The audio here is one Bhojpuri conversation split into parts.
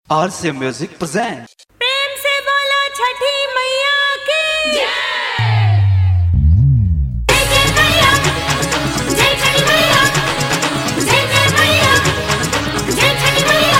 RC Music presents। प्रेम से बोला छठी मैया की जय। जय जय मैया, जय छठी मैया, जय जय मैया, जय छठी मैया।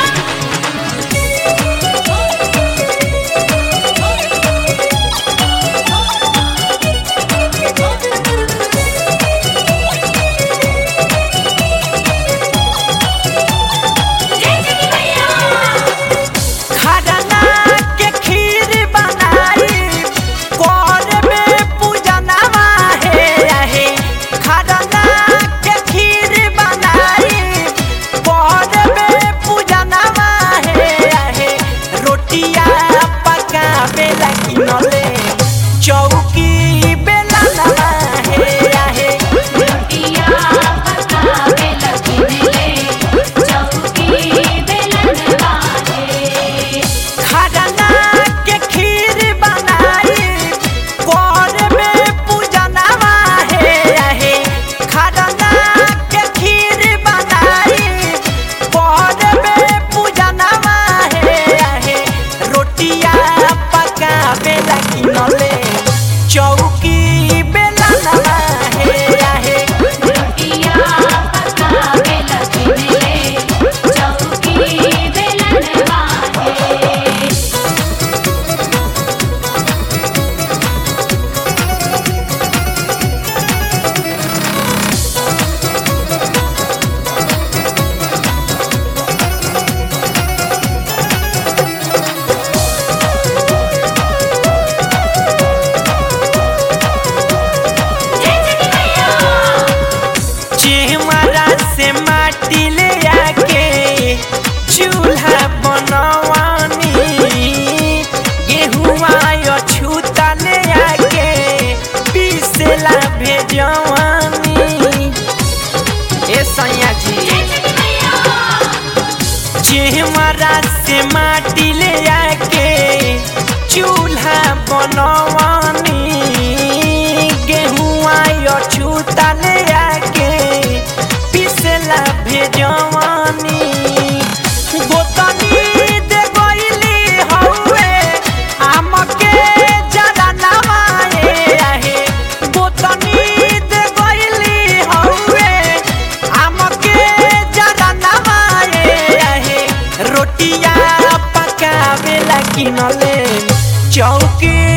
चौकी बेला नवा है आहे रोटियां पकावे लगिनले, चौकी बेलनवा है। खरना के खीर बनाई कोर में पूजनवा है आहे खरना के खीर बनाई कोर में पूजनवा है आहे रोटियां पकावे लगिनले चौकी बेला नवा है आहे रोटियां पकावे लगिनले, चौकी बेलनवा है। चिमरा से माटी ले आके चूल्हा बनवानी गेहुआ अछूता ले आके पीसेला भेजवानी ए सैया जी चिमरा से माटी ले आके चूल्हा बनवानी गेहुआ अछूता ले आके पिसला भेजवानी गोतनी दे गईली हउए आमके जरा नवाए आहे गोतनी दे गईली हउए आमके जरा नवाए आहे रोटियां पकावे लगिनले चौकी